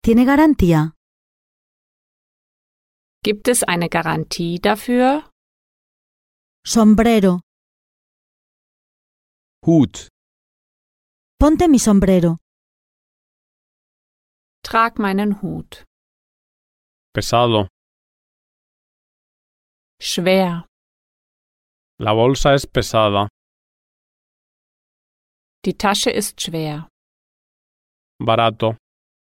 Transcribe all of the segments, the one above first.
¿Tiene garantía? Gibt es eine Garantie dafür? Sombrero. Hut. Ponte mi sombrero. Trag meinen Hut. Pesado. Schwer. La bolsa es pesada. Die Tasche ist schwer. Barato.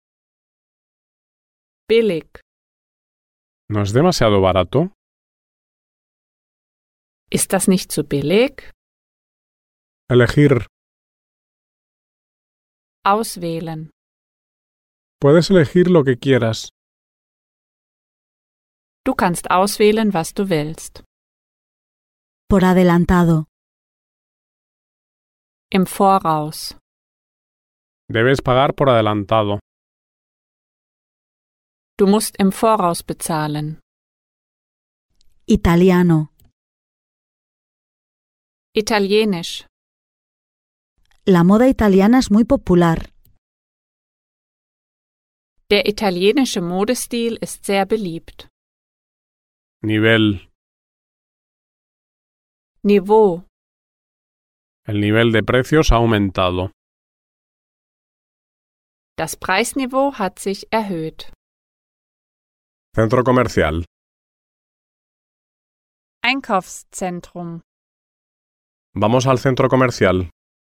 Billig. ¿No es demasiado barato? Ist das nicht zu billig? Elegir. Auswählen. Puedes elegir lo que quieras. Du kannst auswählen, was du willst. Por adelantado. Im Voraus. Debes pagar por adelantado. Du musst im Voraus bezahlen. Italiano. Italienisch. La moda italiana es muy popular. Der italienische Modestil ist sehr beliebt. Nivel. Niveau. El nivel de precios ha aumentado. Das Preisniveau hat sich erhöht. Centro comercial. Einkaufszentrum. Vamos al centro comercial.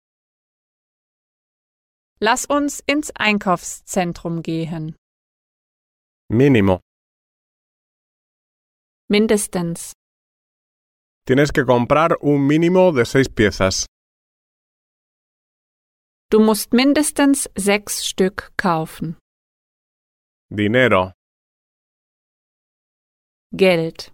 Lass uns ins Einkaufszentrum gehen. Mínimo. Mindestens. Tienes que comprar un mínimo de 6 piezas. Du musst mindestens 6 Stück kaufen. Dinero. Geld.